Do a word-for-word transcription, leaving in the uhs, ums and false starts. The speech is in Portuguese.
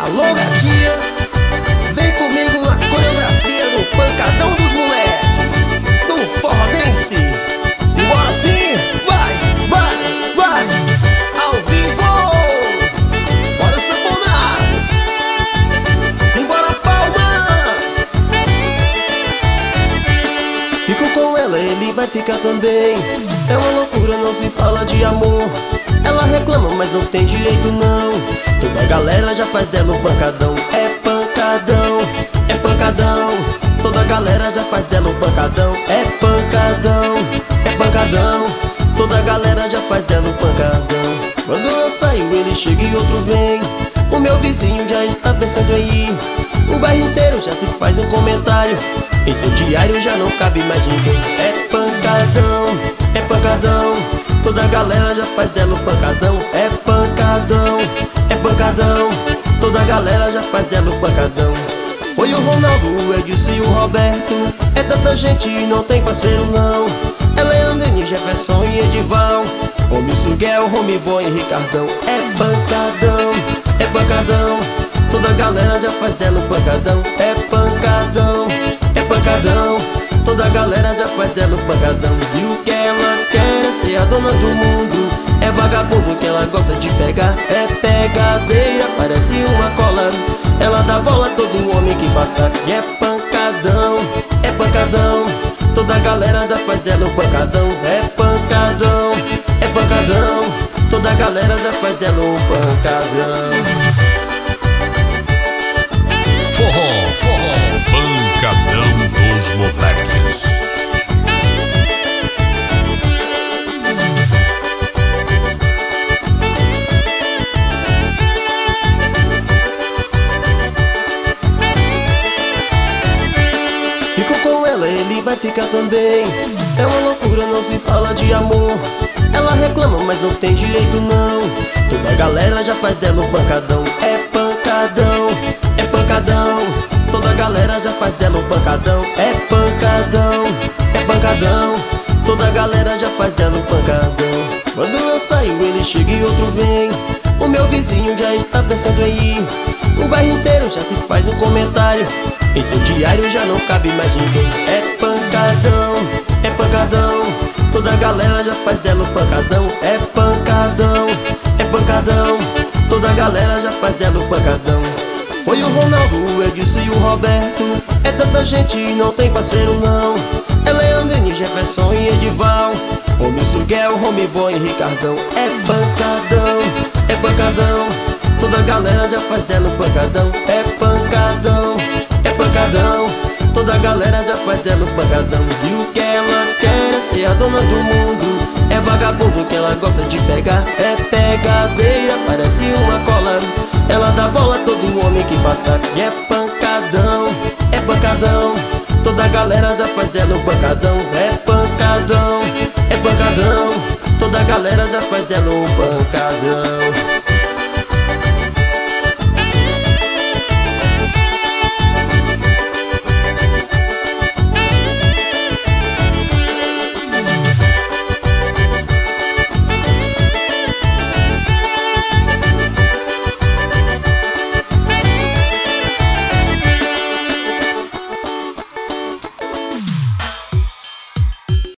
Alô, gatinhas, vem comigo na coreografia do pancadão dos moleques, do forró dance. Simbora sim, vai, vai, vai, ao vivo, bora sanfonar. Simbora palmas. Fico com ela, ele vai ficar também. É uma loucura, não se fala de amor. Ela reclama, mas não tem direito não. Toda a galera já faz dela um pancadão. É pancadão, é pancadão. Toda a galera já faz dela um pancadão. É pancadão, é pancadão. Toda a galera já faz dela um pancadão. Quando eu saio ele chega e outro vem. O meu vizinho já está pensando em ir. O bairro inteiro já se faz um comentário. Em seu diário já não cabe mais ninguém. É pancadão, é pancadão. Toda a galera já faz dela um pancadão. É pancadão, é pancadão. Toda a galera já faz dela um pancadão. Oi, o Ronaldo, o Edilson e o Roberto. É tanta gente e não tem parceiro não. É Leandrinho, Jefferson e Edival. Homem Suguel, Romivon e Ricardão. É pancadão, é pancadão. Toda a galera já faz dela um pancadão. É pancadão, é pancadão. Toda a galera já faz dela um pancadão. E o que ela quer é ser a dona do mundo. É vagabundo que ela gosta de pegar. É pegadeira, parece uma cola. Ela dá bola a todo homem que passa. E é pancadão, é pancadão. Toda a galera já faz dela um pancadão. É pancadão, é pancadão. Toda a galera já faz dela um pancadão. Forró, forró, pancadão dos moleques. Fico com ela, ele vai ficar também. É uma loucura, não se fala de amor. Ela reclama, mas não tem direito não. Toda a galera já faz dela um pancadão. É pancadão, é pancadão. Toda a galera já faz dela um pancadão. É pancadão, é pancadão. Toda a galera já faz dela um pancadão. Quando eu saio ele chega e outro vem. O meu vizinho já está pensando em ir. O bairro inteiro já se faz um comentário. Em seu diário já não cabe mais ninguém. É pancadão, é pancadão. Toda a galera já faz dela um pancadão. É pancadão, é pancadão. Toda a galera já faz dela um pancadão. Oi, o Ronaldo, o Edilson e o Roberto. É tanta gente e não tem parceiro não. É Leandrinho, Jefferson e Edival. Homem Suguel, Romivon e Ricardão. É pancadão, é pancadão. Toda a galera já faz dela um pancadão. É pancadão, é pancadão. Toda a galera já faz dela um pancadão. E o que ela quer é ser a dona do mundo. É vagabundo que ela gosta de pegar. É pegadeira, parece uma cola. Ela dá bola a todo homem que passa. E é pancadão, é pancadão. Toda a galera já faz dela um pancadão. É pancadão, é pancadão. Toda a galera já faz dela um pancadão.